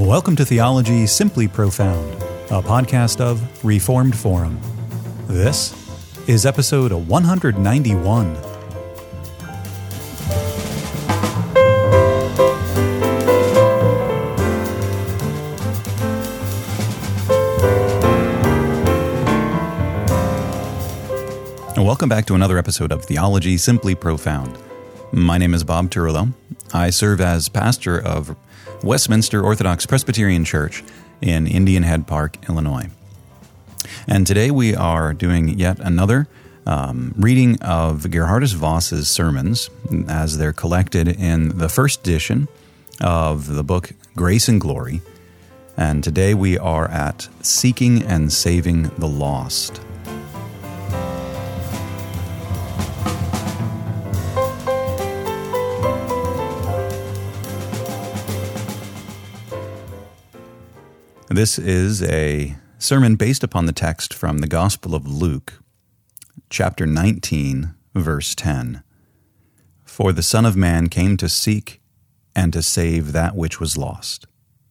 Welcome to Theology Simply Profound, a podcast of Reformed Forum. This is episode 191. Welcome back to another episode of Theology Simply Profound. My name is Bob Turillo. I serve as pastor of Westminster Orthodox Presbyterian Church in Indian Head Park, Illinois. And today we are doing yet another reading of Geerhardus Vos's sermons as they're collected in the first edition of the book Grace and Glory. And today we are at Seeking and Saving the Lost. This is a sermon based upon the text from the Gospel of Luke, chapter 19, verse 10. For the Son of Man came to seek and to save that which was lost.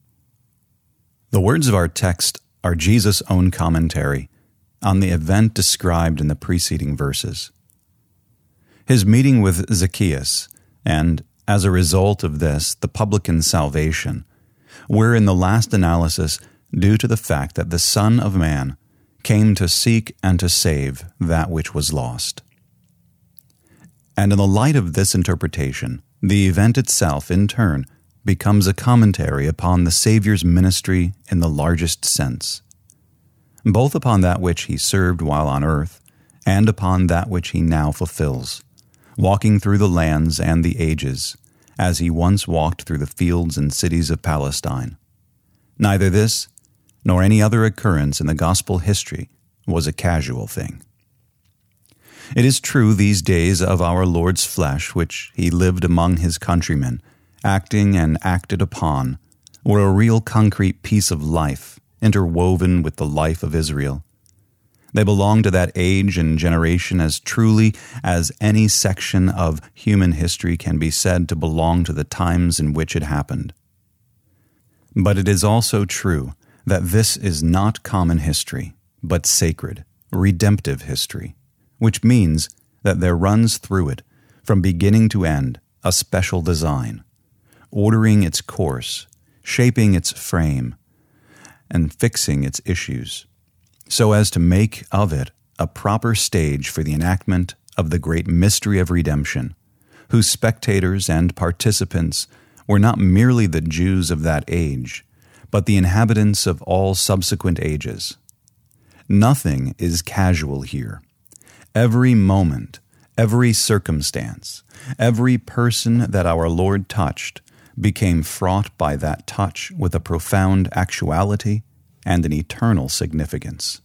The words of our text are Jesus' own commentary on the event described in the preceding verses. His meeting with Zacchaeus, and as a result of this, the publican's salvation, were in the last analysis due to the fact that the Son of Man came to seek and to save that which was lost. And in the light of this interpretation, the event itself, in turn, becomes a commentary upon the Savior's ministry in the largest sense, both upon that which he served while on earth and upon that which he now fulfills, walking through the lands and the ages, as he once walked through the fields and cities of Palestine. Neither this nor any other occurrence in the gospel history was a casual thing. It is true these days of our Lord's flesh, which he lived among his countrymen, acting and acted upon, were a real concrete piece of life, interwoven with the life of Israel. They belong to that age and generation as truly as any section of human history can be said to belong to the times in which it happened. But it is also true that this is not common history, but sacred, redemptive history, which means that there runs through it, from beginning to end, a special design, ordering its course, shaping its frame, and fixing its issues, so as to make of it a proper stage for the enactment of the great mystery of redemption, whose spectators and participants were not merely the Jews of that age, but the inhabitants of all subsequent ages. Nothing is casual here. Every moment, every circumstance, every person that our Lord touched became fraught by that touch with a profound actuality and an eternal significance.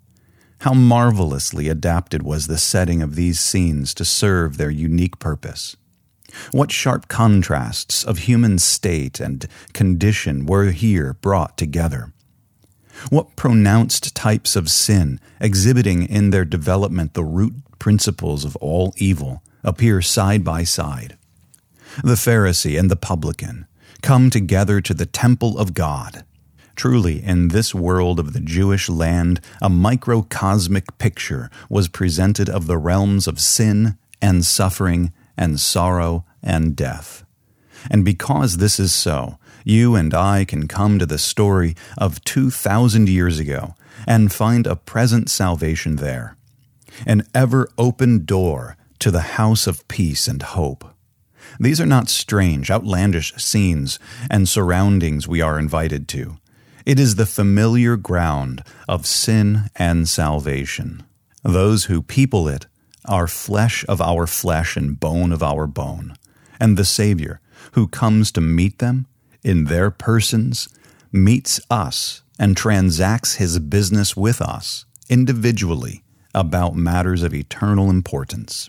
How marvelously adapted was the setting of these scenes to serve their unique purpose. What sharp contrasts of human state and condition were here brought together. What pronounced types of sin, exhibiting in their development the root principles of all evil, appear side by side. The Pharisee and the publican come together to the temple of God. Truly, in this world of the Jewish land, a microcosmic picture was presented of the realms of sin and suffering and sorrow and death. And because this is so, you and I can come to the story of 2,000 years ago and find a present salvation there, an ever-open door to the house of peace and hope. These are not strange, outlandish scenes and surroundings we are invited to. It is the familiar ground of sin and salvation. Those who people it are flesh of our flesh and bone of our bone, and the Savior, who comes to meet them in their persons, meets us and transacts his business with us individually about matters of eternal importance.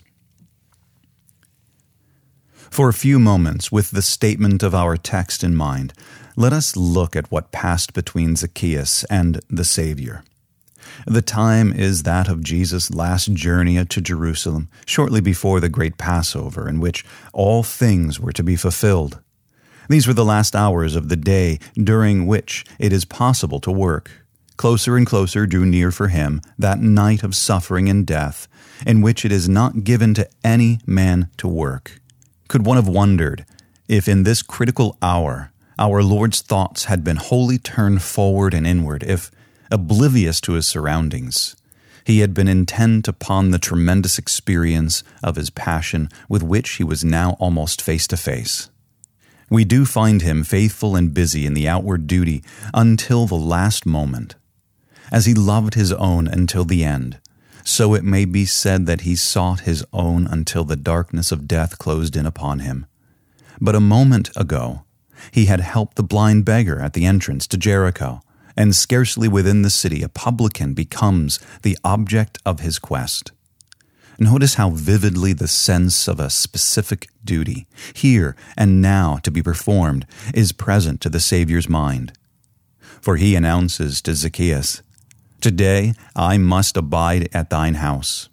For a few moments, with the statement of our text in mind, let us look at what passed between Zacchaeus and the Savior. The time is that of Jesus' last journey to Jerusalem, shortly before the great Passover, in which all things were to be fulfilled. These were the last hours of the day during which it is possible to work. Closer and closer drew near for him that night of suffering and death, in which it is not given to any man to work. Could one have wondered if in this critical hour our Lord's thoughts had been wholly turned forward and inward, if, oblivious to his surroundings, he had been intent upon the tremendous experience of his passion with which he was now almost face to face? We do find him faithful and busy in the outward duty until the last moment. As he loved his own until the end, so it may be said that he sought his own until the darkness of death closed in upon him. But a moment ago, he had helped the blind beggar at the entrance to Jericho, and scarcely within the city a publican becomes the object of his quest. Notice how vividly the sense of a specific duty, here and now to be performed, is present to the Savior's mind. For he announces to Zacchaeus, "Today I must abide at thine house."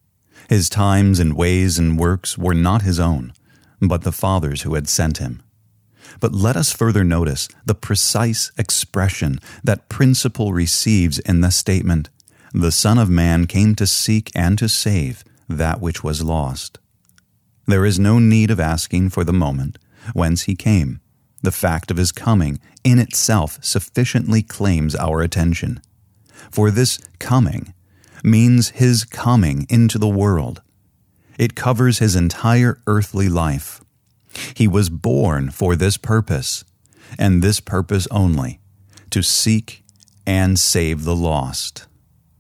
His times and ways and works were not his own, but the Father's who had sent him. But let us further notice the precise expression that principle receives in the statement, "The Son of Man came to seek and to save that which was lost." There is no need of asking for the moment whence he came. The fact of his coming in itself sufficiently claims our attention. For this coming means his coming into the world. It covers his entire earthly life. He was born for this purpose, and this purpose only, to seek and save the lost.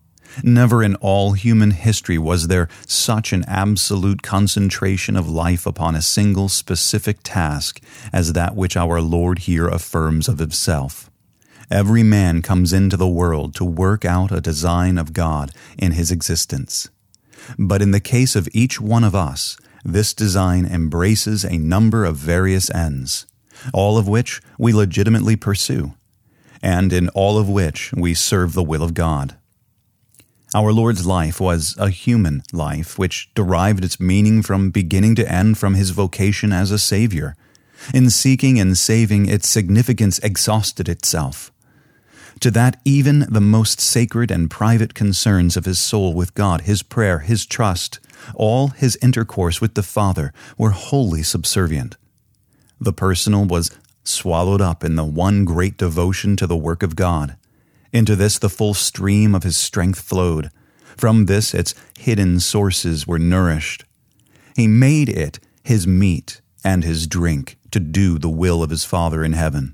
Never in all human history was there such an absolute concentration of life upon a single specific task as that which our Lord here affirms of himself. Every man comes into the world to work out a design of God in his existence. But in the case of each one of us, this design embraces a number of various ends, all of which we legitimately pursue, and in all of which we serve the will of God. Our Lord's life was a human life which derived its meaning from beginning to end from his vocation as a Savior. In seeking and saving, its significance exhausted itself. To that even the most sacred and private concerns of his soul with God, his prayer, his trust, all his intercourse with the Father were wholly subservient. The personal was swallowed up in the one great devotion to the work of God. Into this the full stream of his strength flowed. From this its hidden sources were nourished. He made it his meat and his drink to do the will of his Father in heaven.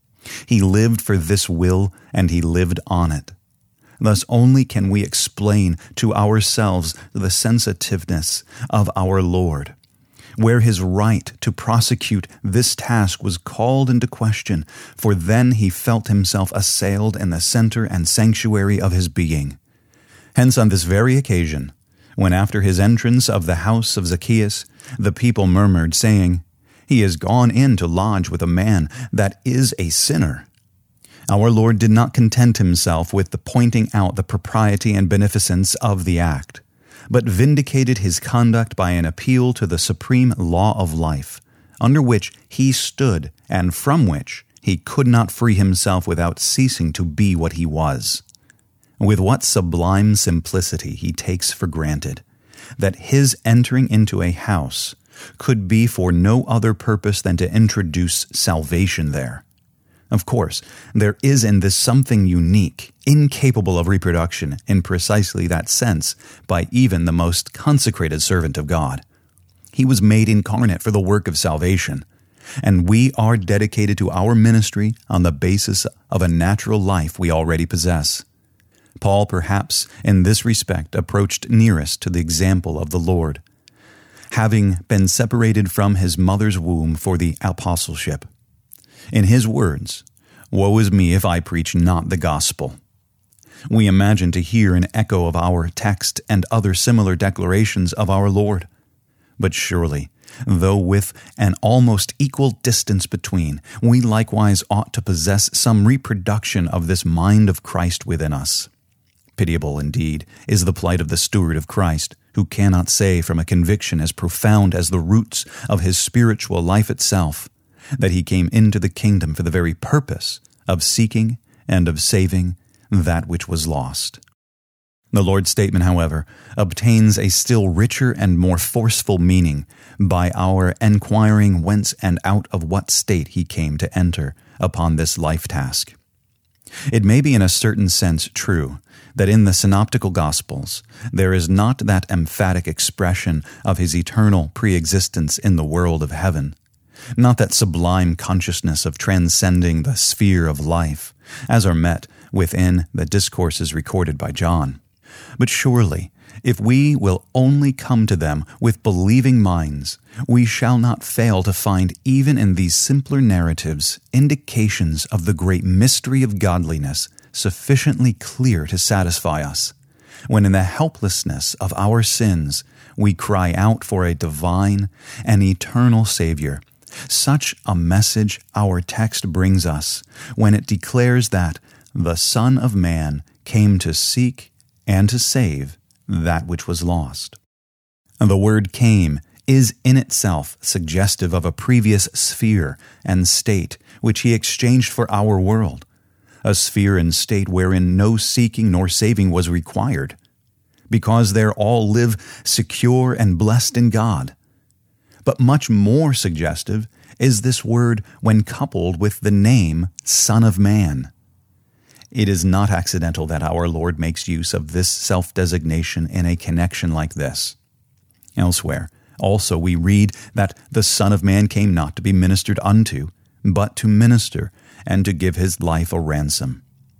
He lived for this will, and he lived on it. Thus only can we explain to ourselves the sensitiveness of our Lord, where his right to prosecute this task was called into question, for then he felt himself assailed in the center and sanctuary of his being. Hence on this very occasion, when after his entrance of the house of Zacchaeus, the people murmured, saying, "He is gone in to lodge with a man that is a sinner," our Lord did not content himself with the pointing out the propriety and beneficence of the act, but vindicated his conduct by an appeal to the supreme law of life, under which he stood and from which he could not free himself without ceasing to be what he was. With what sublime simplicity he takes for granted that his entering into a house could be for no other purpose than to introduce salvation there. Of course, there is in this something unique, incapable of reproduction in precisely that sense by even the most consecrated servant of God. He was made incarnate for the work of salvation, and we are dedicated to our ministry on the basis of a natural life we already possess. Paul, perhaps, in this respect, approached nearest to the example of the Lord, having been separated from his mother's womb for the apostleship. In his words, "Woe is me if I preach not the gospel." We imagine to hear an echo of our text and other similar declarations of our Lord. But surely, though with an almost equal distance between, we likewise ought to possess some reproduction of this mind of Christ within us. Pitiable, indeed, is the plight of the steward of Christ, who cannot say from a conviction as profound as the roots of his spiritual life itself, that he came into the kingdom for the very purpose of seeking and of saving that which was lost. The Lord's statement, however, obtains a still richer and more forceful meaning by our enquiring whence and out of what state he came to enter upon this life task. It may be in a certain sense true that in the synoptical Gospels there is not that emphatic expression of his eternal preexistence in the world of heaven, not that sublime consciousness of transcending the sphere of life, as are met within the discourses recorded by John. But surely, if we will only come to them with believing minds, we shall not fail to find even in these simpler narratives indications of the great mystery of godliness sufficiently clear to satisfy us, when in the helplessness of our sins we cry out for a divine and eternal Savior. Such a message our text brings us when it declares that the Son of Man came to seek and to save that which was lost. The word came is in itself suggestive of a previous sphere and state which he exchanged for our world, a sphere and state wherein no seeking nor saving was required, because there all live secure and blessed in God. But much more suggestive is this word when coupled with the name Son of Man. It is not accidental that our Lord makes use of this self-designation in a connection like this. Elsewhere, also we read that the Son of Man came not to be ministered unto, but to minister and to give his life a ransom.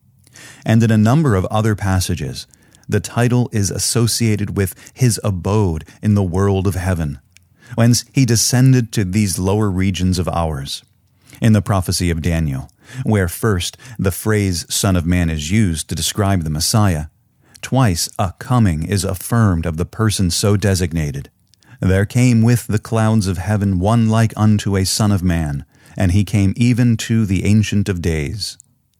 And in a number of other passages, the title is associated with his abode in the world of heaven, whence he descended to these lower regions of ours. In the prophecy of Daniel, where first the phrase Son of Man is used to describe the Messiah, twice a coming is affirmed of the person so designated. There came with the clouds of heaven one like unto a Son of Man, and he came even to the Ancient of Days.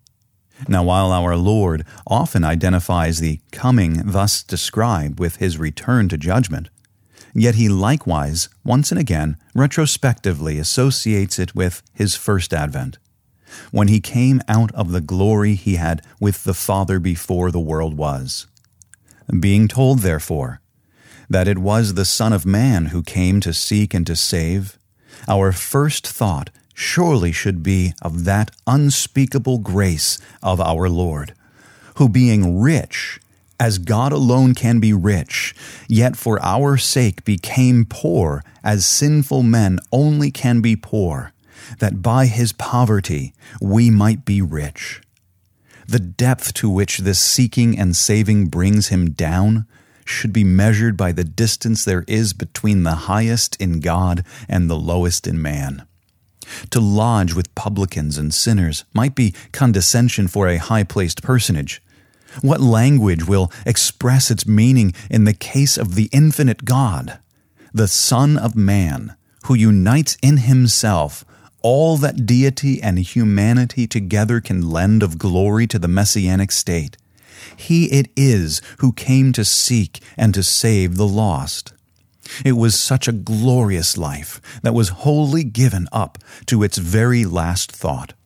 Now, while our Lord often identifies the coming thus described with his return to judgment, yet he likewise, once and again, retrospectively associates it with his first advent, when he came out of the glory he had with the Father before the world was. Being told, therefore, that it was the Son of Man who came to seek and to save, our first thought surely should be of that unspeakable grace of our Lord, who being rich, as God alone can be rich, yet for our sake became poor, as sinful men only can be poor, that by his poverty we might be rich. The depth to which this seeking and saving brings him down should be measured by the distance there is between the highest in God and the lowest in man. To lodge with publicans and sinners might be condescension for a high-placed personage. What language will express its meaning in the case of the infinite God, the Son of Man, who unites in himself all that deity and humanity together can lend of glory to the messianic state? He it is who came to seek and to save the lost. It was such a glorious life that was wholly given up to its very last thought,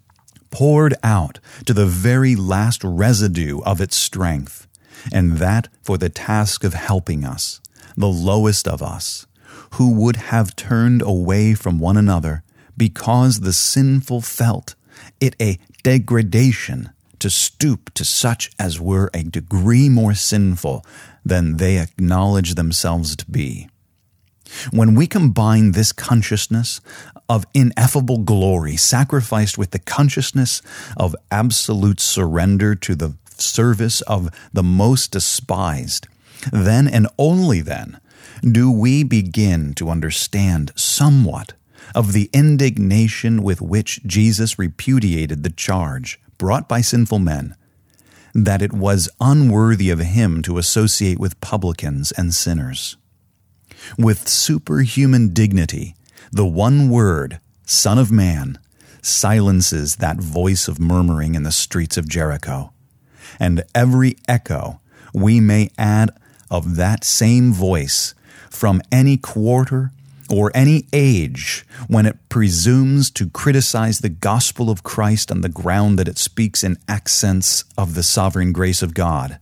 poured out to the very last residue of its strength, and that for the task of helping us, the lowest of us, who would have turned away from one another because the sinful felt it a degradation to stoop to such as were a degree more sinful than they acknowledge themselves to be. When we combine this consciousness of ineffable glory sacrificed with the consciousness of absolute surrender to the service of the most despised, then and only then do we begin to understand somewhat of the indignation with which Jesus repudiated the charge brought by sinful men, that it was unworthy of him to associate with publicans and sinners. With superhuman dignity, the one word, Son of Man, silences that voice of murmuring in the streets of Jericho, and every echo we may add of that same voice from any quarter or any age when it presumes to criticize the gospel of Christ on the ground that it speaks in accents of the sovereign grace of God.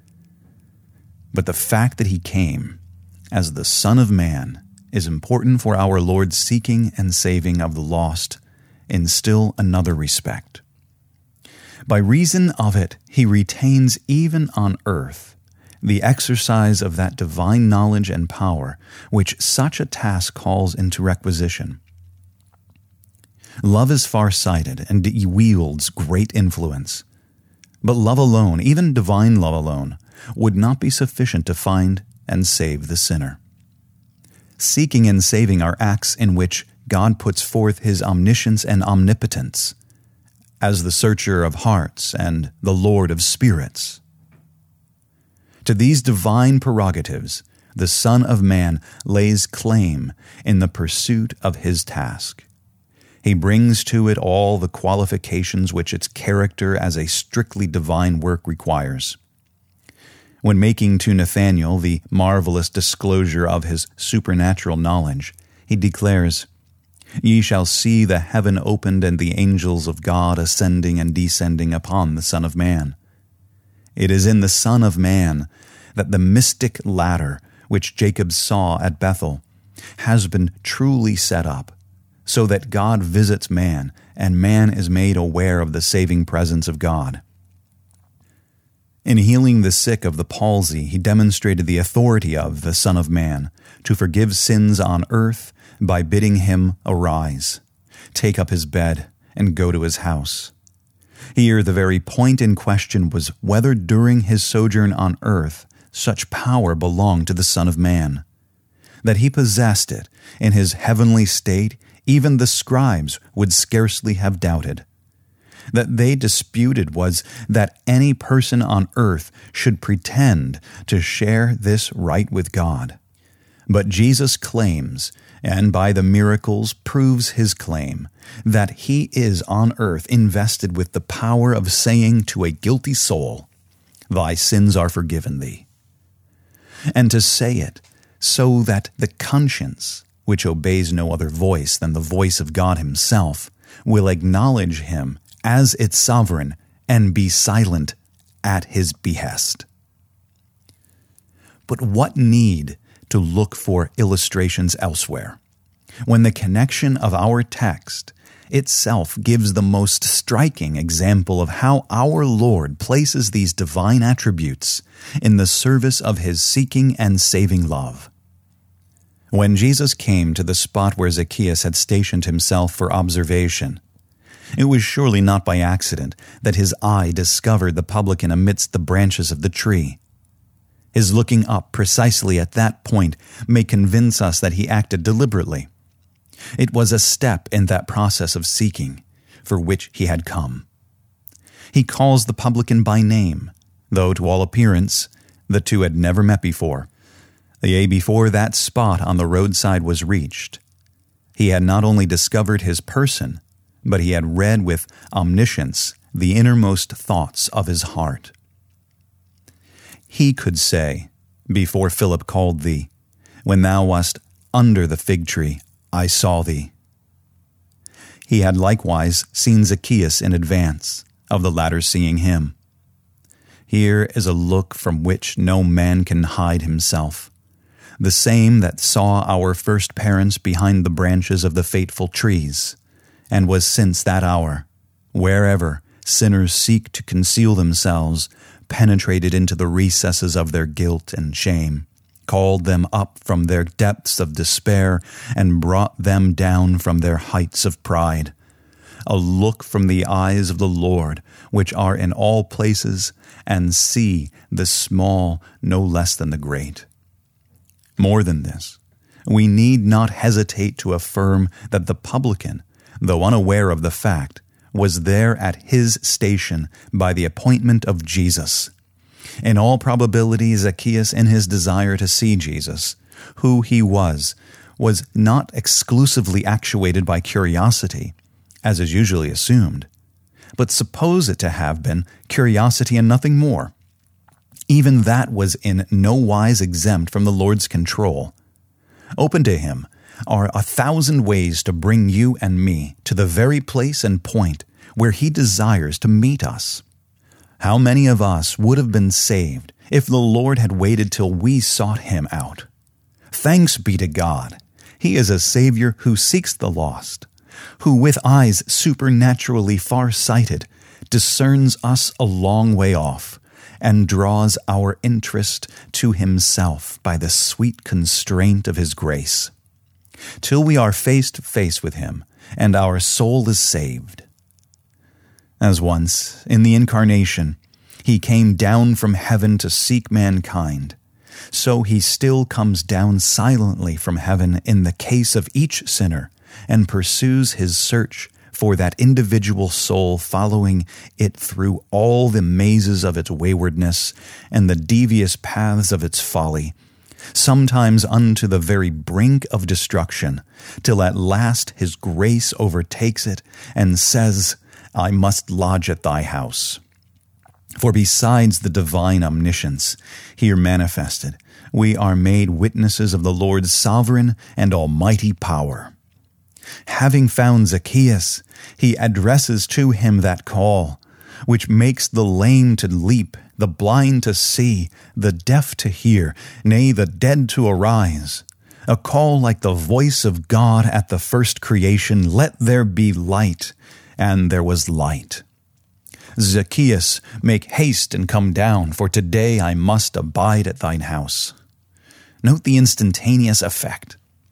But the fact that he came as the Son of Man is important for our Lord's seeking and saving of the lost in still another respect. By reason of it, he retains even on earth the exercise of that divine knowledge and power which such a task calls into requisition. Love is far-sighted and wields great influence. But love alone, even divine love alone, would not be sufficient to find and save the sinner. Seeking and saving are acts in which God puts forth his omniscience and omnipotence as the searcher of hearts and the Lord of spirits. To these divine prerogatives, the Son of Man lays claim in the pursuit of his task. He brings to it all the qualifications which its character as a strictly divine work requires. When making to Nathanael the marvelous disclosure of his supernatural knowledge, he declares, "Ye shall see the heaven opened and the angels of God ascending and descending upon the Son of Man." It is in the Son of Man that the mystic ladder which Jacob saw at Bethel has been truly set up, so that God visits man and man is made aware of the saving presence of God. In healing the sick of the palsy, he demonstrated the authority of the Son of Man to forgive sins on earth by bidding him arise, take up his bed, and go to his house. Here the very point in question was whether during his sojourn on earth such power belonged to the Son of Man. That he possessed it in his heavenly state, even the scribes would scarcely have doubted. That they disputed was that any person on earth should pretend to share this right with God. But Jesus claims, and by the miracles proves his claim, that he is on earth invested with the power of saying to a guilty soul, "Thy sins are forgiven thee." And to say it so that the conscience, which obeys no other voice than the voice of God himself, will acknowledge him as its sovereign and be silent at his behest. But what need to look for illustrations elsewhere, when the connection of our text itself gives the most striking example of how our Lord places these divine attributes in the service of his seeking and saving love. When Jesus came to the spot where Zacchaeus had stationed himself for observation, it was surely not by accident that his eye discovered the publican amidst the branches of the tree. His looking up precisely at that point may convince us that he acted deliberately. It was a step in that process of seeking for which he had come. He calls the publican by name, though to all appearance the two had never met before. The day before that spot on the roadside was reached, he had not only discovered his person, but he had read with omniscience the innermost thoughts of his heart. He could say, "Before Philip called thee, when thou wast under the fig tree, I saw thee." He had likewise seen Zacchaeus in advance of the latter seeing him. Here is a look from which no man can hide himself, the same that saw our first parents behind the branches of the fateful trees, and was since that hour, wherever sinners seek to conceal themselves, penetrated into the recesses of their guilt and shame, called them up from their depths of despair, and brought them down from their heights of pride. A look from the eyes of the Lord, which are in all places, and see the small no less than the great. More than this, we need not hesitate to affirm that the publican, though unaware of the fact, was there at his station by the appointment of Jesus. In all probability, Zacchaeus, in his desire to see Jesus, who he was not exclusively actuated by curiosity, as is usually assumed, but suppose it to have been curiosity and nothing more. Even that was in no wise exempt from the Lord's control. Open to him are 1,000 ways to bring you and me to the very place and point where He desires to meet us. How many of us would have been saved if the Lord had waited till we sought Him out? Thanks be to God. He is a Savior who seeks the lost, who with eyes supernaturally far-sighted discerns us a long way off and draws our interest to Himself by the sweet constraint of His grace, till we are face to face with Him and our soul is saved. As once, in the Incarnation, He came down from heaven to seek mankind, so He still comes down silently from heaven in the case of each sinner and pursues His search for that individual soul, following it through all the mazes of its waywardness and the devious paths of its folly, sometimes unto the very brink of destruction, till at last His grace overtakes it and says, I must lodge at thy house. For besides the divine omniscience here manifested, we are made witnesses of the Lord's sovereign and almighty power. Having found Zacchaeus, He addresses to him that call, which makes the lame to leap, the blind to see, the deaf to hear, nay, the dead to arise. A call like the voice of God at the first creation, let there be light, and there was light. Zacchaeus, make haste and come down, for today I must abide at thine house. Note the instantaneous effect.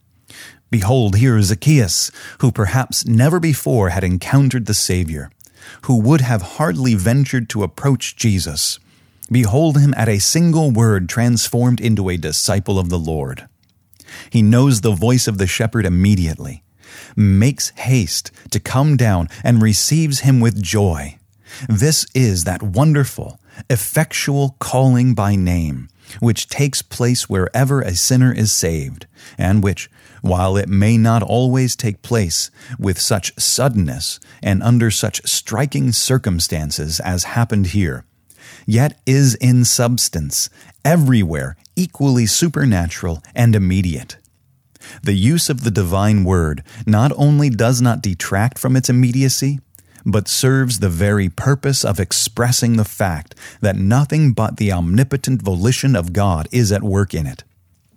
Behold, here is Zacchaeus, who perhaps never before had encountered the Savior, who would have hardly ventured to approach Jesus. Behold him at a single word transformed into a disciple of the Lord. He knows the voice of the shepherd immediately, makes haste to come down, and receives him with joy. This is that wonderful, effectual calling by name, which takes place wherever a sinner is saved, and which, while it may not always take place with such suddenness and under such striking circumstances as happened here, yet is in substance everywhere equally supernatural and immediate. The use of the divine word not only does not detract from its immediacy, but serves the very purpose of expressing the fact that nothing but the omnipotent volition of God is at work in it.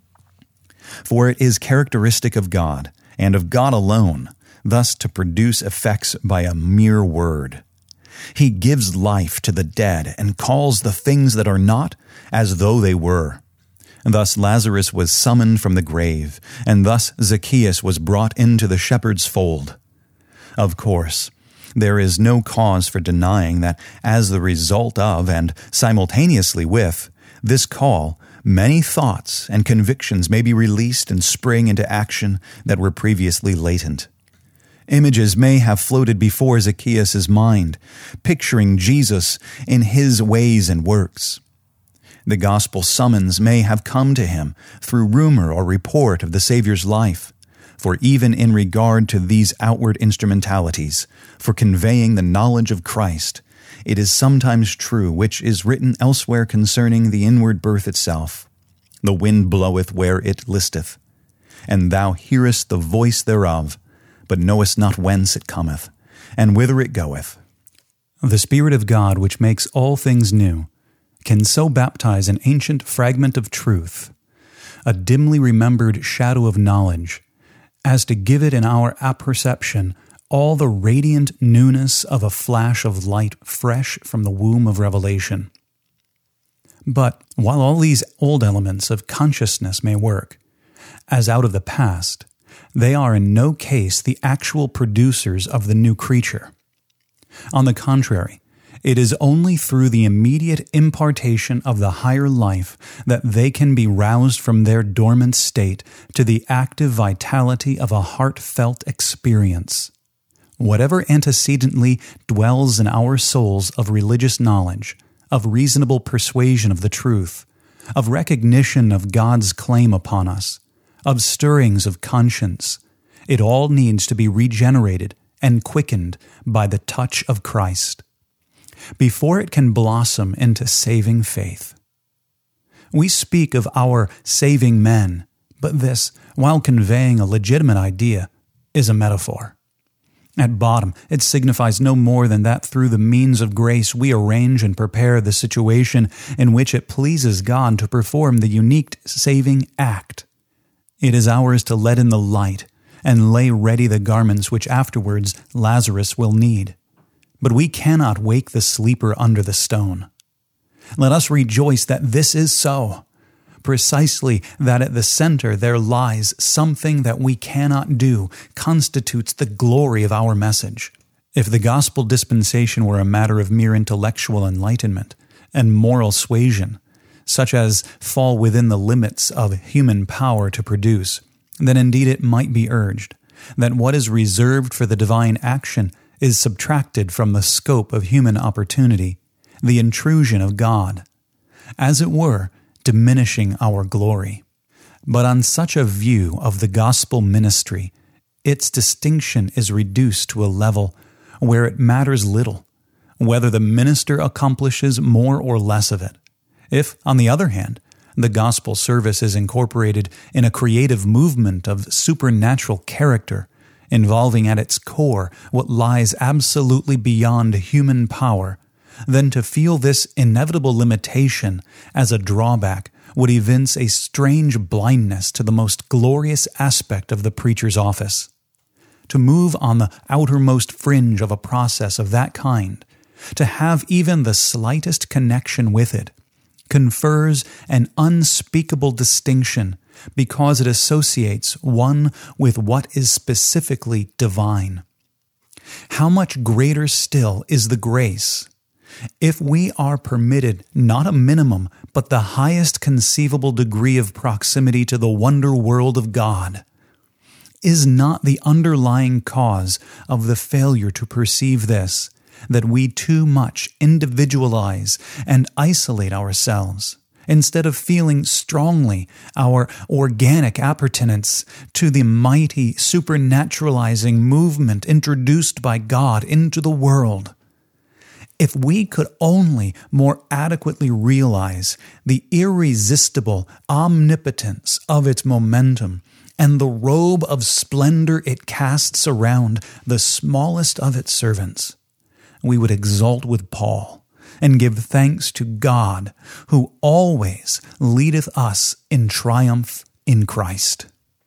For it is characteristic of God, and of God alone, thus to produce effects by a mere word. He gives life to the dead and calls the things that are not as though they were. Thus Lazarus was summoned from the grave, and thus Zacchaeus was brought into the shepherd's fold. Of course, there is no cause for denying that as the result of and simultaneously with this call, many thoughts and convictions may be released and spring into action that were previously latent. Images may have floated before Zacchaeus' mind, picturing Jesus in His ways and works. The gospel summons may have come to him through rumor or report of the Savior's life, for even in regard to these outward instrumentalities for conveying the knowledge of Christ, it is sometimes true which is written elsewhere concerning the inward birth itself. The wind bloweth where it listeth, and thou hearest the voice thereof, but knowest not whence it cometh, and whither it goeth. The Spirit of God, which makes all things new, can so baptize an ancient fragment of truth, a dimly remembered shadow of knowledge, as to give it in our apperception all the radiant newness of a flash of light fresh from the womb of revelation. But while all these old elements of consciousness may work, as out of the past, they are in no case the actual producers of the new creature. On the contrary, it is only through the immediate impartation of the higher life that they can be roused from their dormant state to the active vitality of a heartfelt experience. Whatever antecedently dwells in our souls of religious knowledge, of reasonable persuasion of the truth, of recognition of God's claim upon us, of stirrings of conscience, it all needs to be regenerated and quickened by the touch of Christ, before it can blossom into saving faith. We speak of our saving men, But this, while conveying a legitimate idea, is a metaphor. At bottom, it signifies no more than that through the means of grace we arrange and prepare the situation in which it pleases God to perform the unique saving act. It is ours to let in the light and lay ready the garments which afterwards Lazarus will need. But we cannot wake the sleeper under the stone. Let us rejoice that this is so. Precisely that at the center there lies something that we cannot do constitutes the glory of our message. If the gospel dispensation were a matter of mere intellectual enlightenment and moral suasion, such as fall within the limits of human power to produce, then indeed it might be urged that what is reserved for the divine action is subtracted from the scope of human opportunity, the intrusion of God, as it were, diminishing our glory. But on such a view of the gospel ministry, its distinction is reduced to a level where it matters little whether the minister accomplishes more or less of it. If, on the other hand, the gospel service is incorporated in a creative movement of supernatural character, involving at its core what lies absolutely beyond human power, then to feel this inevitable limitation as a drawback would evince a strange blindness to the most glorious aspect of the preacher's office. To move on the outermost fringe of a process of that kind, to have even the slightest connection with it, confers an unspeakable distinction because it associates one with what is specifically divine. How much greater still is the grace if we are permitted not a minimum, but the highest conceivable degree of proximity to the wonder world of God. Is not the underlying cause of the failure to perceive this, that we too much individualize and isolate ourselves, instead of feeling strongly our organic appertenance to the mighty supernaturalizing movement introduced by God into the world? If we could only more adequately realize the irresistible omnipotence of its momentum and the robe of splendor it casts around the smallest of its servants, we would exult with Paul and give thanks to God, who always leadeth us in triumph in Christ.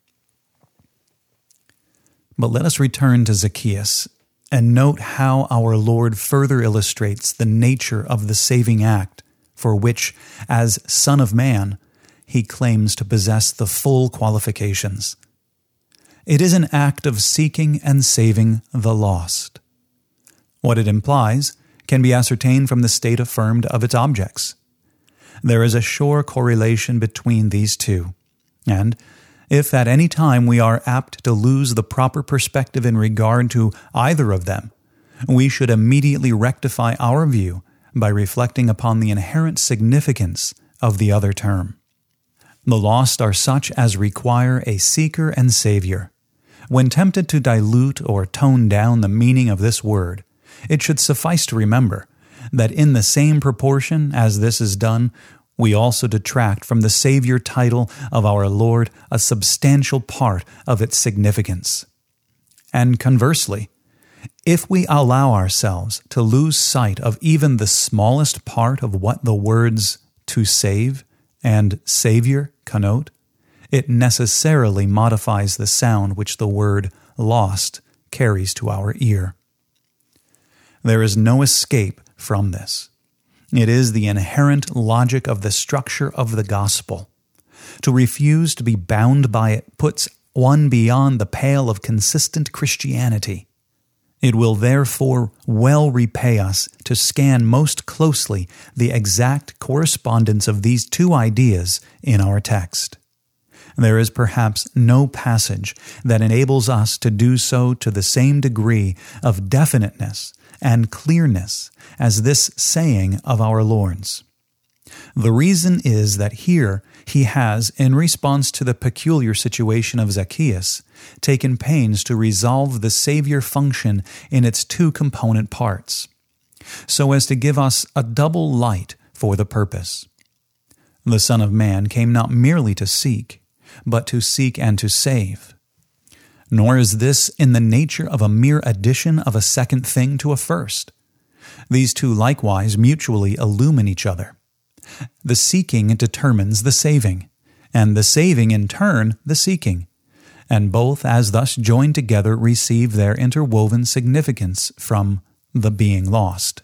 But let us return to Zacchaeus and note how our Lord further illustrates the nature of the saving act for which, as Son of Man, he claims to possess the full qualifications. It is an act of seeking and saving the lost. What it implies can be ascertained from the state affirmed of its objects. There is a sure correlation between these two, and if at any time we are apt to lose the proper perspective in regard to either of them, we should immediately rectify our view by reflecting upon the inherent significance of the other term. The lost are such as require a seeker and Savior. When tempted to dilute or tone down the meaning of this word, it should suffice to remember that in the same proportion as this is done, we also detract from the Savior title of our Lord a substantial part of its significance. And conversely, if we allow ourselves to lose sight of even the smallest part of what the words to save and Savior connote, it necessarily modifies the sound which the word lost carries to our ear. There is no escape from this. It is the inherent logic of the structure of the gospel. To refuse to be bound by it puts one beyond the pale of consistent Christianity. It will therefore well repay us to scan most closely the exact correspondence of these two ideas in our text. There is perhaps no passage that enables us to do so to the same degree of definiteness and clearness as this saying of our Lord's. The reason is that here he has, in response to the peculiar situation of Zacchaeus, taken pains to resolve the Savior function in its two component parts, so as to give us a double light for the purpose. The Son of Man came not merely to seek, but to seek and to save. Nor is this in the nature of a mere addition of a second thing to a first. These two likewise mutually illumine each other. The seeking determines the saving, and the saving in turn the seeking, and both as thus joined together receive their interwoven significance from the being lost.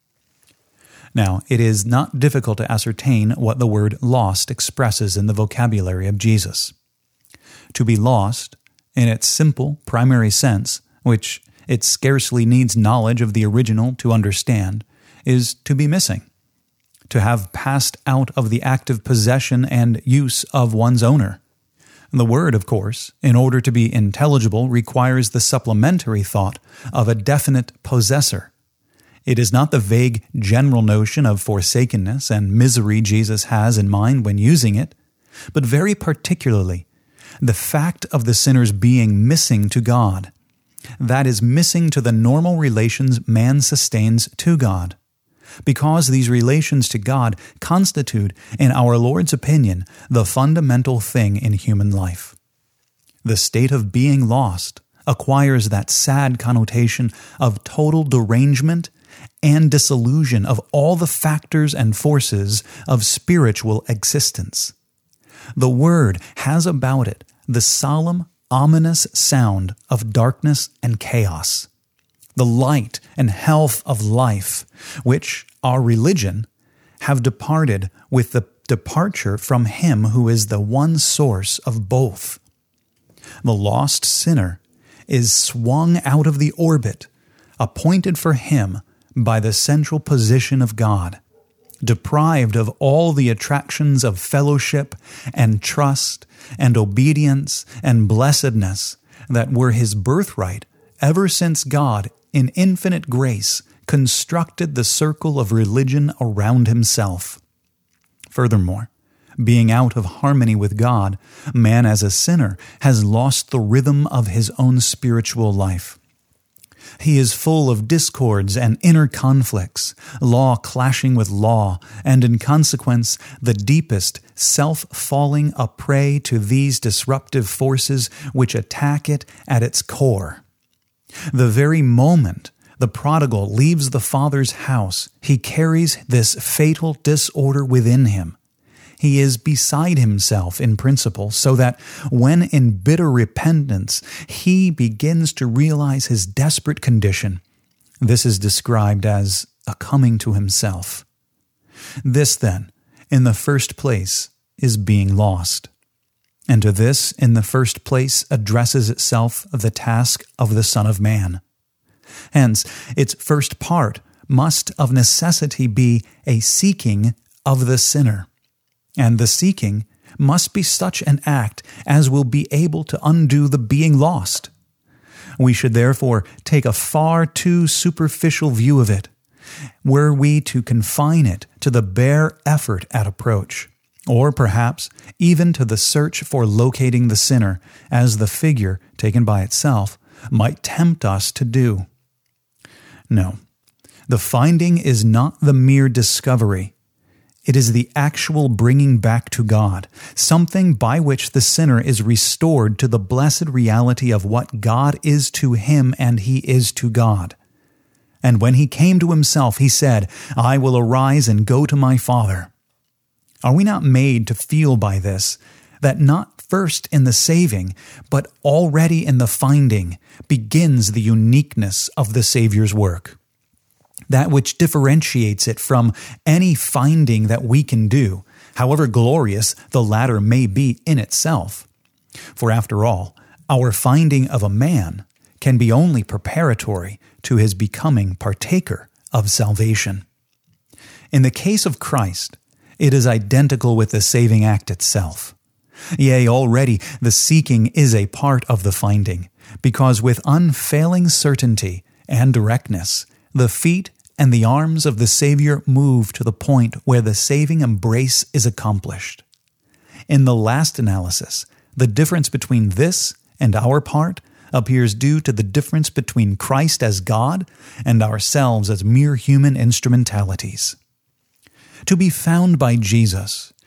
Now, it is not difficult to ascertain what the word lost expresses in the vocabulary of Jesus. To be lost, in its simple primary sense, which it scarcely needs knowledge of the original to understand, is to be missing, to have passed out of the active possession and use of one's owner. The word, of course, in order to be intelligible, requires the supplementary thought of a definite possessor. It is not the vague general notion of forsakenness and misery Jesus has in mind when using it, but very particularly the fact of the sinner's being missing to God, that is, missing to the normal relations man sustains to God, because these relations to God constitute, in our Lord's opinion, the fundamental thing in human life. The state of being lost acquires that sad connotation of total derangement and dissolution of all the factors and forces of spiritual existence. The word has about it the solemn, ominous sound of darkness and chaos, the light and health of life, which our religion have departed with the departure from Him who is the one source of both. The lost sinner is swung out of the orbit appointed for him by the central position of God, deprived of all the attractions of fellowship and trust and obedience and blessedness that were his birthright ever since God, in infinite grace, constructed the circle of religion around himself. Furthermore, being out of harmony with God, man as a sinner has lost the rhythm of his own spiritual life. He is full of discords and inner conflicts, law clashing with law, and in consequence, the deepest self falling a prey to these disruptive forces which attack it at its core. The very moment the prodigal leaves the Father's house, he carries this fatal disorder within him. He is beside himself in principle, so that when in bitter repentance he begins to realize his desperate condition, this is described as a coming to himself. This, then, in the first place, is being lost. And to this, in the first place, addresses itself the task of the Son of Man. Hence, its first part must of necessity be a seeking of the sinner. And the seeking must be such an act as will be able to undo the being lost. We should therefore take a far too superficial view of it, were we to confine it to the bare effort at approach, or perhaps even to the search for locating the sinner, as the figure, taken by itself, might tempt us to do. No, the finding is not the mere discovery. It is the actual bringing back to God, something by which the sinner is restored to the blessed reality of what God is to him and he is to God. And when he came to himself, he said, "I will arise and go to my Father." Are we not made to feel by this that not first in the saving, but already in the finding, begins the uniqueness of the Savior's work? That which differentiates it from any finding that we can do, however glorious the latter may be in itself. For after all, our finding of a man can be only preparatory to his becoming partaker of salvation. In the case of Christ, it is identical with the saving act itself. Yea, already the seeking is a part of the finding, because with unfailing certainty and directness, the feet and the arms of the Savior move to the point where the saving embrace is accomplished. In the last analysis, the difference between this and our part appears due to the difference between Christ as God and ourselves as mere human instrumentalities. To be found by Jesus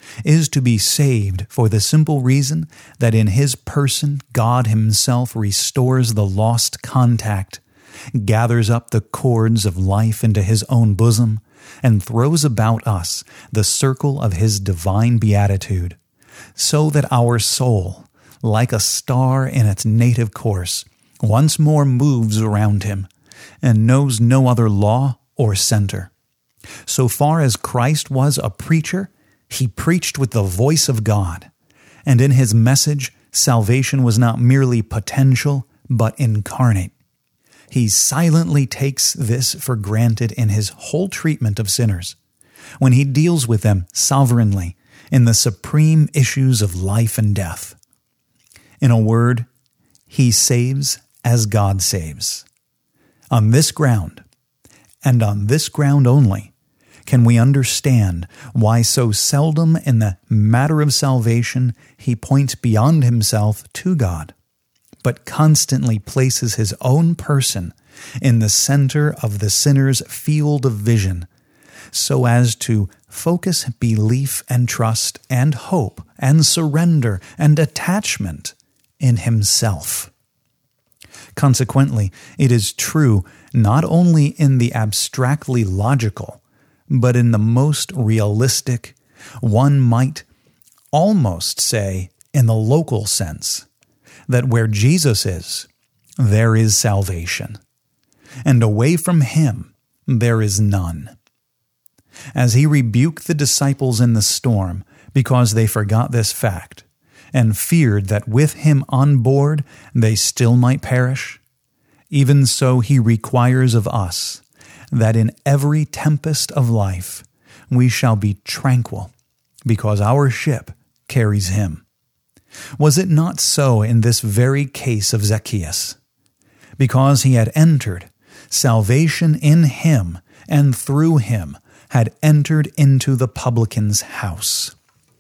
is to be saved for the simple reason that in his person God himself restores the lost contact, gathers up the cords of life into his own bosom, and throws about us the circle of his divine beatitude, so that our soul, like a star in its native course, once more moves around him, and knows no other law or center. So far as Christ was a preacher, he preached with the voice of God, and in his message, salvation was not merely potential, but incarnate. He silently takes this for granted in his whole treatment of sinners, when he deals with them sovereignly in the supreme issues of life and death. In a word, he saves as God saves. On this ground, and on this ground only, can we understand why so seldom in the matter of salvation he points beyond himself to God, but constantly places his own person in the center of the sinner's field of vision, so as to focus belief and trust and hope and surrender and attachment in himself. Consequently, it is true not only in the abstractly logical, but in the most realistic, one might almost say in the local sense, that where Jesus is, there is salvation, and away from him there is none. As he rebuked the disciples in the storm because they forgot this fact, and feared that with him on board they still might perish, even so he requires of us that in every tempest of life we shall be tranquil, because our ship carries him. Was it not so in this very case of Zacchaeus? Because he had entered, salvation in him and through him had entered into the publican's house.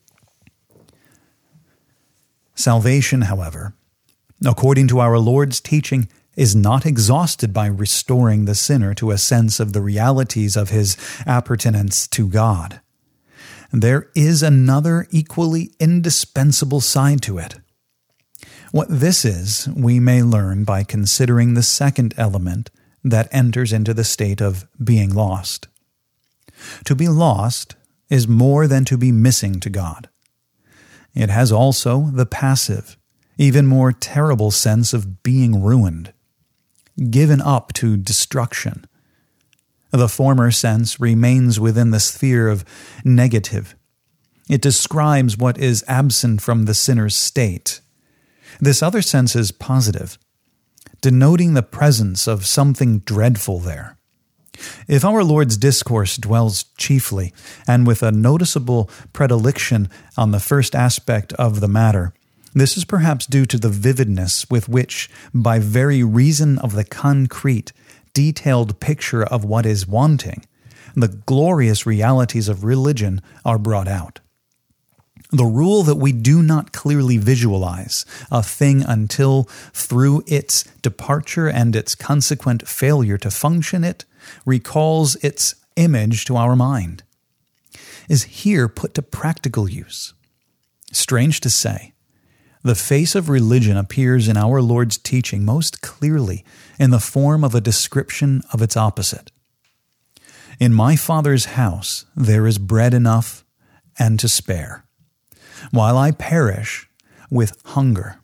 Salvation, however, according to our Lord's teaching, is not exhausted by restoring the sinner to a sense of the realities of his appertenance to God. There is another equally indispensable side to it. What this is, we may learn by considering the second element that enters into the state of being lost. To be lost is more than to be missing to God. It has also the passive, even more terrible sense of being ruined, given up to destruction. The former sense remains within the sphere of negative. It describes what is absent from the sinner's state. This other sense is positive, denoting the presence of something dreadful there. If our Lord's discourse dwells chiefly, and with a noticeable predilection on the first aspect of the matter, this is perhaps due to the vividness with which, by very reason of the concrete, detailed picture of what is wanting, the glorious realities of religion are brought out. The rule that we do not clearly visualize a thing until, through its departure and its consequent failure to function it, recalls its image to our mind, is here put to practical use. Strange to say, the face of religion appears in our Lord's teaching most clearly in the form of a description of its opposite. In my Father's house there is bread enough and to spare, while I perish with hunger.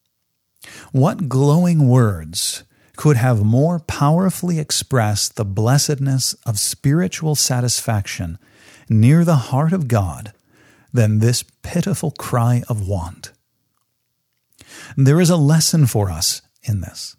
What glowing words could have more powerfully expressed the blessedness of spiritual satisfaction near the heart of God than this pitiful cry of want? There is a lesson for us in this.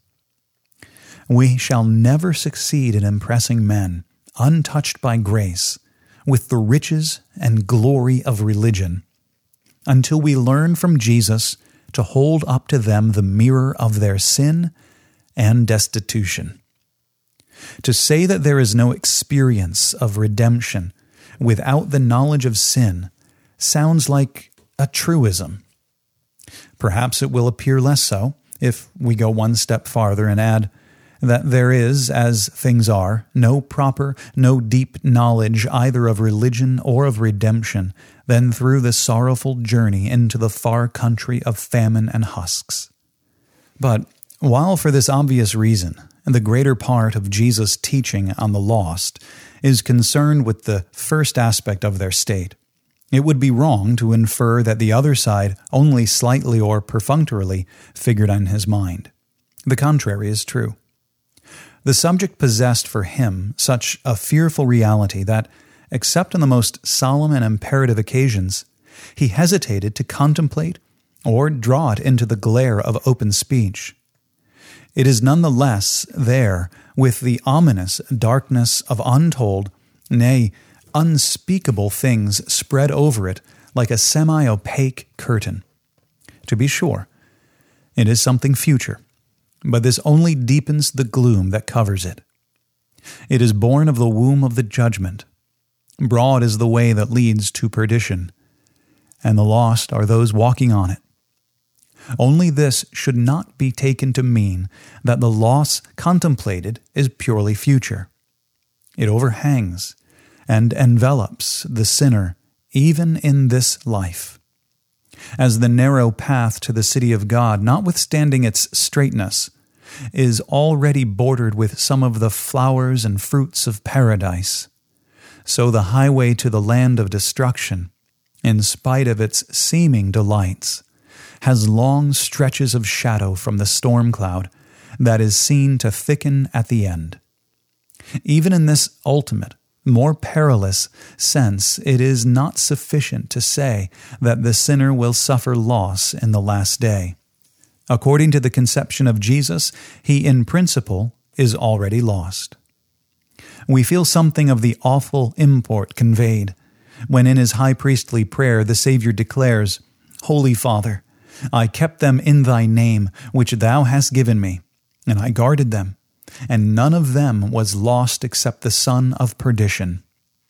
We shall never succeed in impressing men, untouched by grace, with the riches and glory of religion, until we learn from Jesus to hold up to them the mirror of their sin and destitution. To say that there is no experience of redemption without the knowledge of sin sounds like a truism. Perhaps it will appear less so if we go one step farther and add, that there is, as things are, no proper, no deep knowledge either of religion or of redemption than through the sorrowful journey into the far country of famine and husks. But while for this obvious reason, the greater part of Jesus' teaching on the lost is concerned with the first aspect of their state, it would be wrong to infer that the other side only slightly or perfunctorily figured on his mind. The contrary is true. The subject possessed for him such a fearful reality that, except on the most solemn and imperative occasions, he hesitated to contemplate or draw it into the glare of open speech. It is none the less there with the ominous darkness of untold, nay, unspeakable things spread over it like a semi-opaque curtain. To be sure, it is something future, but this only deepens the gloom that covers it. It is born of the womb of the judgment. Broad is the way that leads to perdition, and the lost are those walking on it. Only this should not be taken to mean that the loss contemplated is purely future. It overhangs and envelops the sinner even in this life. As the narrow path to the city of God, notwithstanding its straightness, is already bordered with some of the flowers and fruits of paradise, so the highway to the land of destruction, in spite of its seeming delights, has long stretches of shadow from the storm cloud that is seen to thicken at the end. Even in this ultimate, more perilous sense, it is not sufficient to say that the sinner will suffer loss in the last day. According to the conception of Jesus, he in principle is already lost. We feel something of the awful import conveyed when in his high priestly prayer the Savior declares, "Holy Father, I kept them in thy name, which thou hast given me, and I guarded them, and none of them was lost except the son of perdition."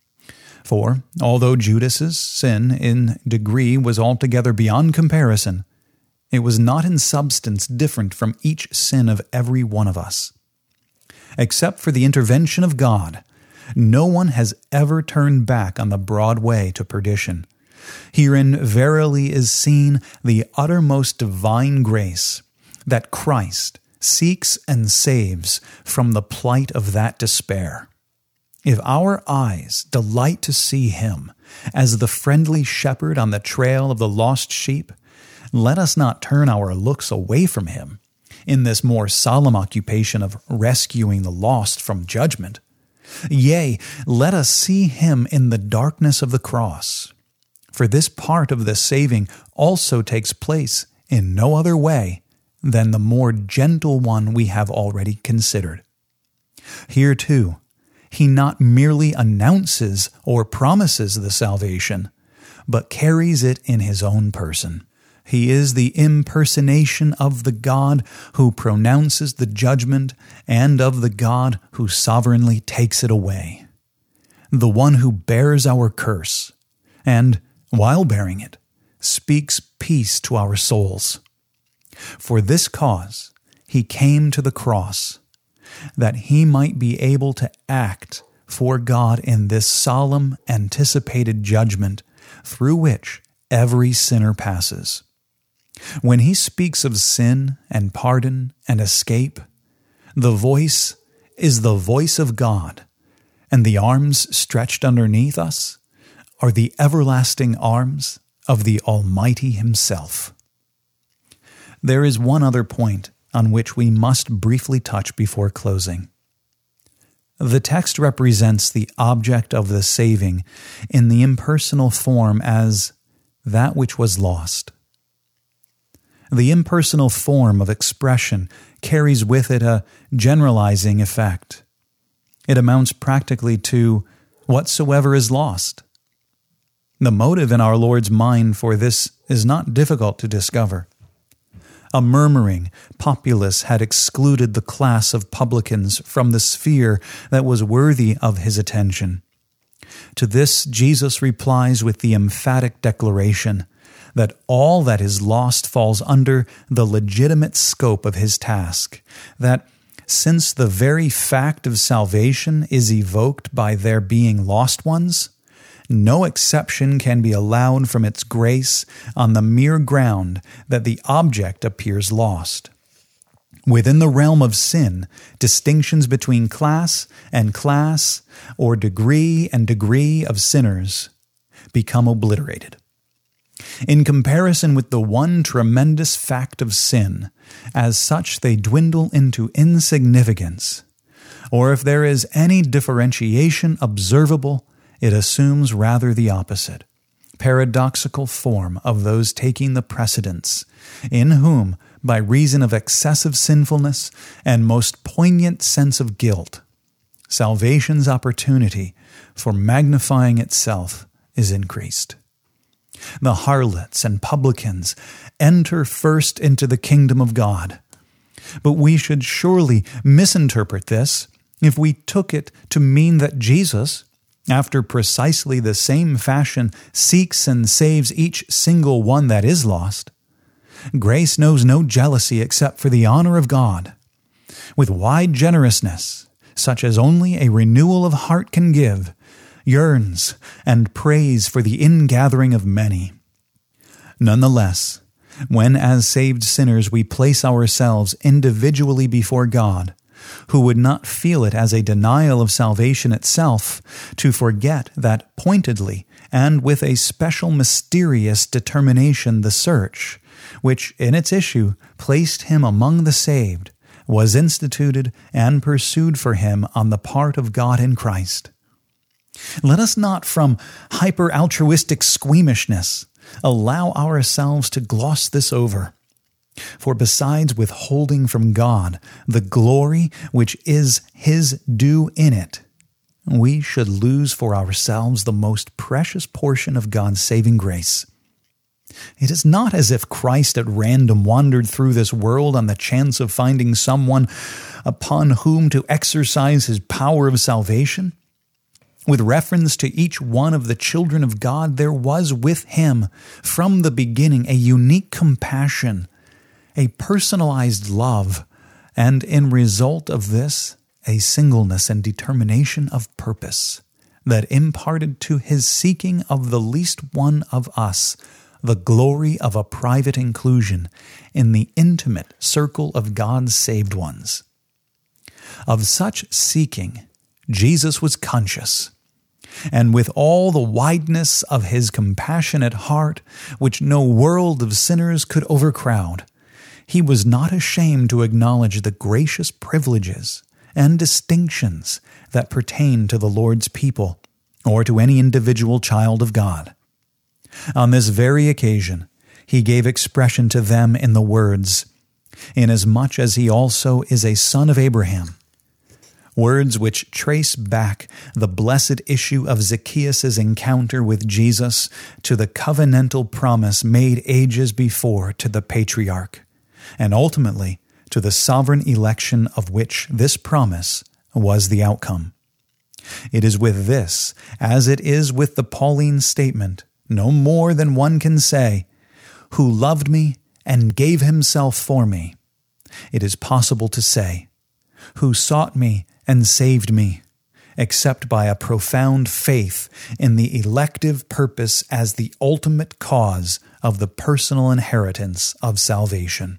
For, although Judas's sin in degree was altogether beyond comparison, it was not in substance different from each sin of every one of us. Except for the intervention of God, no one has ever turned back on the broad way to perdition. Herein verily is seen the uttermost divine grace, that Christ seeks and saves from the plight of that despair. If our eyes delight to see him as the friendly shepherd on the trail of the lost sheep, let us not turn our looks away from him in this more solemn occupation of rescuing the lost from judgment. Yea, let us see him in the darkness of the cross. For this part of the saving also takes place in no other way than the more gentle one we have already considered. Here, too, he not merely announces or promises the salvation, but carries it in his own person. He is the impersonation of the God who pronounces the judgment and of the God who sovereignly takes it away. The one who bears our curse and, while bearing it, speaks peace to our souls. For this cause he came to the cross, that he might be able to act for God in this solemn, anticipated judgment through which every sinner passes. When he speaks of sin and pardon and escape, the voice is the voice of God, and the arms stretched underneath us are the everlasting arms of the Almighty himself. There is one other point on which we must briefly touch before closing. The text represents the object of the saving in the impersonal form as that which was lost. The impersonal form of expression carries with it a generalizing effect. It amounts practically to whatsoever is lost. The motive in our Lord's mind for this is not difficult to discover. A murmuring populace had excluded the class of publicans from the sphere that was worthy of his attention. To this Jesus replies with the emphatic declaration that all that is lost falls under the legitimate scope of his task, that since the very fact of salvation is evoked by there being lost ones, no exception can be allowed from its grace on the mere ground that the object appears lost. Within the realm of sin, distinctions between class and class, or degree and degree of sinners, become obliterated. In comparison with the one tremendous fact of sin, as such they dwindle into insignificance, or if there is any differentiation observable, it assumes rather the opposite, paradoxical form of those taking the precedence, in whom, by reason of excessive sinfulness and most poignant sense of guilt, salvation's opportunity for magnifying itself is increased. The harlots and publicans enter first into the kingdom of God. But we should surely misinterpret this if we took it to mean that Jesus, after precisely the same fashion, seeks and saves each single one that is lost. Grace knows no jealousy except for the honor of God. With wide generousness, such as only a renewal of heart can give, yearns and prays for the ingathering of many. Nonetheless, when as saved sinners we place ourselves individually before God, who would not feel it as a denial of salvation itself to forget that pointedly and with a special mysterious determination the search, which in its issue placed him among the saved, was instituted and pursued for him on the part of God in Christ. Let us not from hyper-altruistic squeamishness allow ourselves to gloss this over. For besides withholding from God the glory which is His due in it, we should lose for ourselves the most precious portion of God's saving grace. It is not as if Christ at random wandered through this world on the chance of finding someone upon whom to exercise His power of salvation. With reference to each one of the children of God, there was with Him, from the beginning, a unique compassion, a personalized love, and in result of this, a singleness and determination of purpose that imparted to His seeking of the least one of us the glory of a private inclusion in the intimate circle of God's saved ones. Of such seeking, Jesus was conscious, and with all the wideness of His compassionate heart, which no world of sinners could overcrowd, He was not ashamed to acknowledge the gracious privileges and distinctions that pertain to the Lord's people, or to any individual child of God. On this very occasion, He gave expression to them in the words, "Inasmuch as he also is a son of Abraham," words which trace back the blessed issue of Zacchaeus' encounter with Jesus to the covenantal promise made ages before to the patriarch, and ultimately to the sovereign election of which this promise was the outcome. It is with this, as it is with the Pauline statement, no more than one can say, "Who loved me and gave Himself for me." It is possible to say, "Who sought me and saved me," except by a profound faith in the elective purpose as the ultimate cause of the personal inheritance of salvation.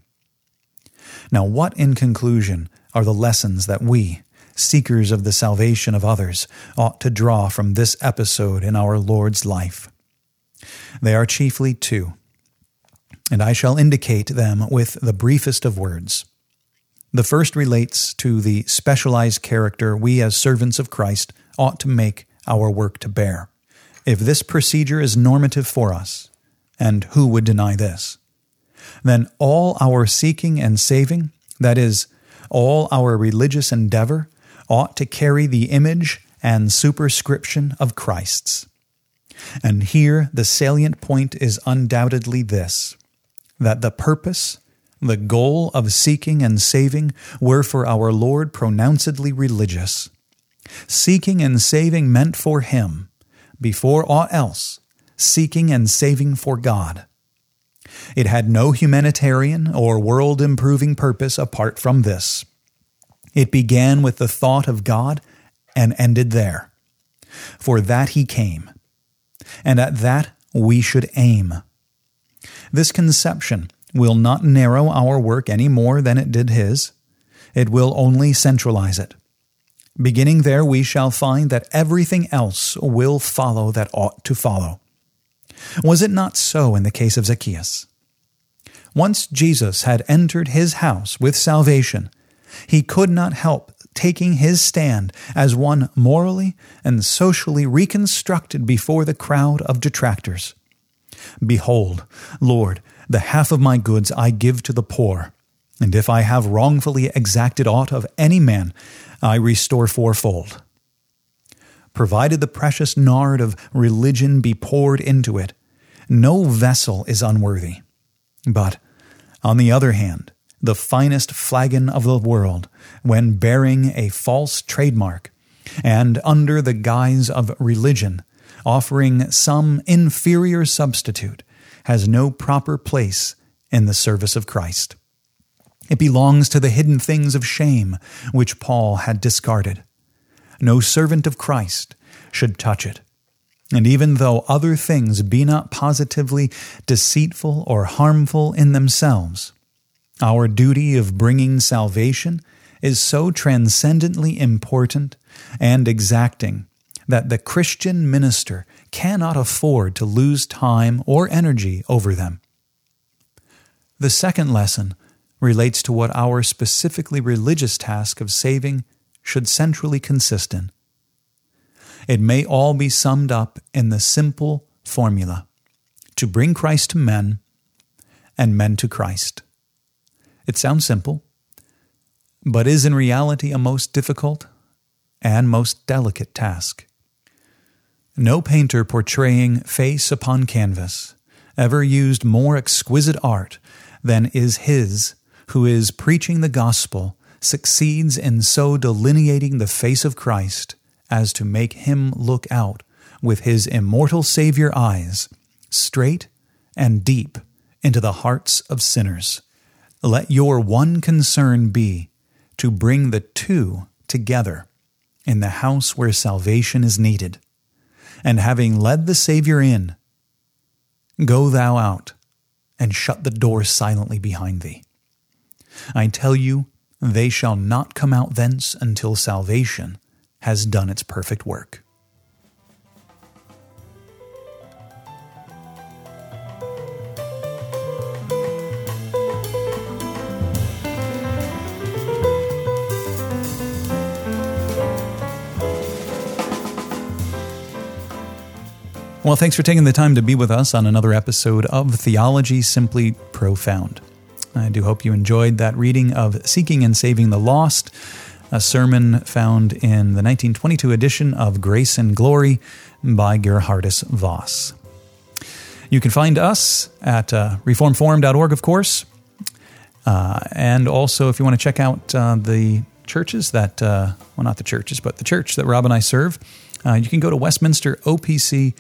Now, what, in conclusion, are the lessons that we, seekers of the salvation of others, ought to draw from this episode in our Lord's life? They are chiefly two, and I shall indicate them with the briefest of words. The first relates to the specialized character we as servants of Christ ought to make our work to bear. If this procedure is normative for us, and who would deny this, then all our seeking and saving, that is, all our religious endeavor, ought to carry the image and superscription of Christ's. And here the salient point is undoubtedly this, that the purpose, the goal of seeking and saving were for our Lord pronouncedly religious. Seeking and saving meant for Him, before aught else, seeking and saving for God. It had no humanitarian or world-improving purpose apart from this. It began with the thought of God and ended there. For that he came, and at that we should aim. This conception will not narrow our work any more than it did his. It will only centralize it. Beginning there, we shall find that everything else will follow that ought to follow. Was it not so in the case of Zacchaeus? Once Jesus had entered his house with salvation, he could not help taking his stand as one morally and socially reconstructed before the crowd of detractors. Behold, Lord, the half of my goods I give to the poor, and if I have wrongfully exacted aught of any man, I restore fourfold. Provided the precious nard of religion be poured into it, no vessel is unworthy. But, on the other hand, the finest flagon of the world, when bearing a false trademark, and under the guise of religion, offering some inferior substitute, has no proper place in the service of Christ. It belongs to the hidden things of shame which Paul had discarded. No servant of Christ should touch it. And even though other things be not positively deceitful or harmful in themselves, our duty of bringing salvation is so transcendently important and exacting that the Christian minister cannot afford to lose time or energy over them. The second lesson relates to what our specifically religious task of saving should centrally consist in. It may all be summed up in the simple formula: to bring Christ to men and men to Christ. It sounds simple, but is in reality a most difficult and most delicate task. No painter portraying face upon canvas ever used more exquisite art than is his who is preaching the gospel succeeds in so delineating the face of Christ as to make him look out with his immortal Savior eyes straight and deep into the hearts of sinners. Let your one concern be to bring the two together in the house where salvation is needed. And having led the Savior in, go thou out and shut the door silently behind thee. I tell you, they shall not come out thence until salvation has done its perfect work. Well, thanks for taking the time to be with us on another episode of Theology Simply Profound. I do hope you enjoyed that reading of Seeking and Saving the Lost, a sermon found in the 1922 edition of Grace and Glory by Gerhardus Voss. You can find us at reformforum.org, of course, and also if you want to check out the churches that, well, not the churches, but the church that Rob and I serve, you can go to westminsteropc.org.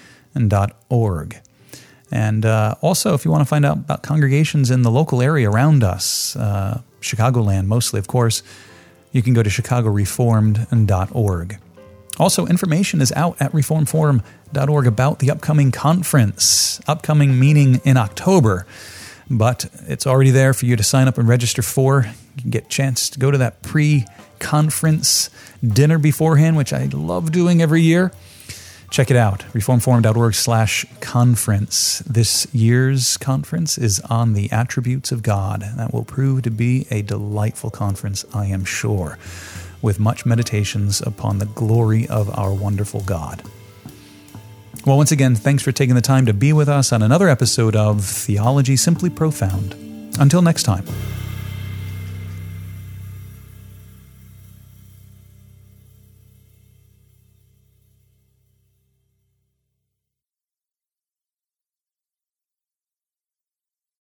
And also, if you want to find out about congregations in the local area around us, Chicagoland mostly, of course, you can go to chicagoreformed.org. Also, information is out at reformforum.org about the upcoming conference, upcoming meeting in October. But it's already there for you to sign up and register for. You can get a chance to go to that pre-conference dinner beforehand, which I love doing every year. Check it out, reformforum.org/conference. This year's conference is on the attributes of God. That will prove to be a delightful conference, I am sure, with much meditations upon the glory of our wonderful God. Well, once again, thanks for taking the time to be with us on another episode of Theology Simply Profound. Until next time.